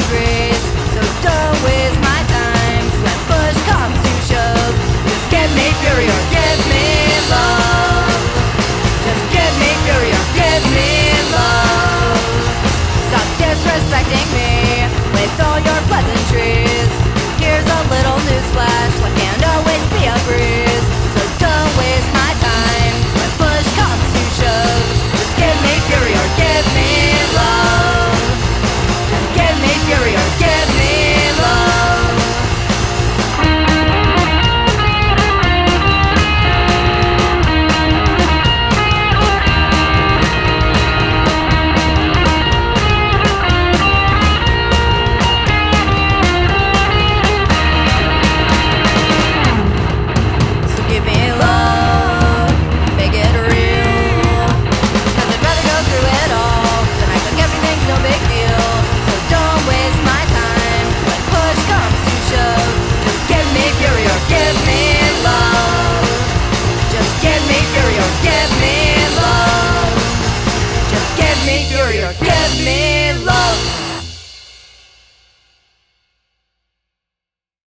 pleasantries. So don't waste my time when push comes to shove. Just give me fury or give me love. Just give me fury or give me love. Stop disrespecting me with all your pleasantries. Here's a little newsflash: life can't always be a breeze. So don't waste my time when push comes to shove. Just give me fury or give me love. Just give me fury or give me love. So give me love, make it real. 'Cause I'd rather go through it all than act like everything's no big deal. So don't waste my time when push comes to shove. Just give me fury or give me love. Just give me fury or give me love. Just give me fury or give me